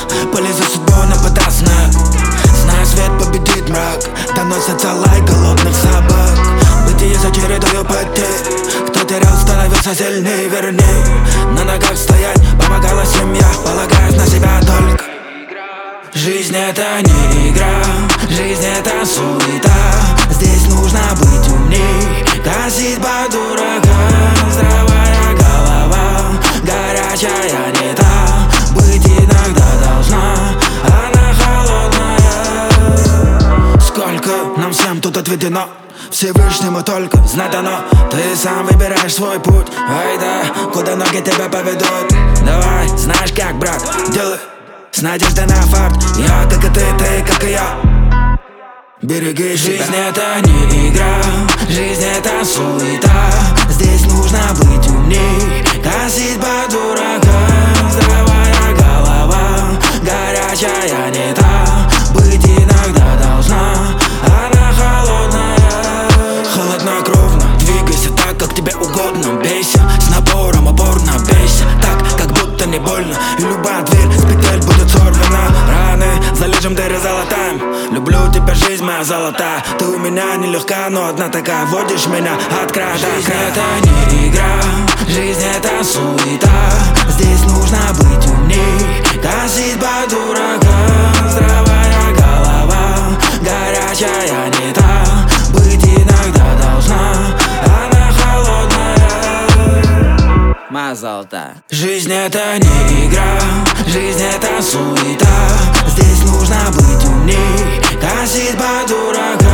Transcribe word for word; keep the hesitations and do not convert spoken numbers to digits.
Полезу судьбу на подосна. Знаю, свет победит мрак. Доносится лай голодных собак. Бытие за чередою потерь. Кто терял, становился сильнее, вернее. На ногах стоять помогала семья. Полагаюсь на себя только. Жизнь это не игра, жизнь это суета. Здесь нужно быть умней, косить по дуракам. Здравая голова, горячая не та. Быть иногда должна, она холодная. Сколько нам всем тут отведено, Всевышнему только знать дано. Ты сам выбираешь свой путь. Ай да, куда ноги тебя поведут. Давай, знаешь как, брат, делай с надеждой на факт. Я как и ты, ты как и я. Береги себя. Жизнь это не игра, жизнь это суета. Здесь нужно быть умней, косить по дуракам. Здравая голова, горячая не та. Быть иногда должна, она холодная. Холоднокровно, двигайся так, как тебе угодно. Бейся с напором, опорно бейся так, как будто не больно. И любая дверь с петель будет сорвана. Раны залежем, дыры залатаем. Люблю тебя, жизнь моя золотая. Ты у меня нелегка, но одна такая. Водишь меня от края до края. Жизнь это не игра, жизнь это суета. Здесь нужно быть умней, косить по дуракам. Здравая голова, горячая не та. Быть иногда должна, она холодная. Моя золотая. Жизнь это не игра, жизнь это суета. Здесь нужно быть умней, косить по дуракам.